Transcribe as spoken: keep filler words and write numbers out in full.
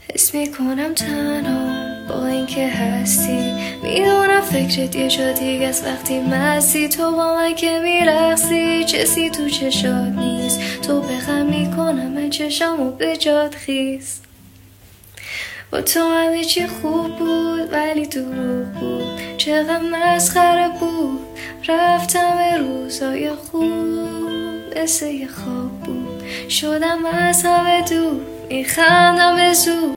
حس میکنم تنها با اینکه هستی، میدونم فکرت یه جا دیگه از وقتی مستی. تو با من که میرقصی چسی تو چشات نیست، تو بخم میکنم من چشامو به جات خیز. با تو همه چی خوب بود ولی دروغ بود، چقدر مسخره بود. رفتم روزای خوب مثل یه خواب بود، شدم از همه دور میخندم به زور.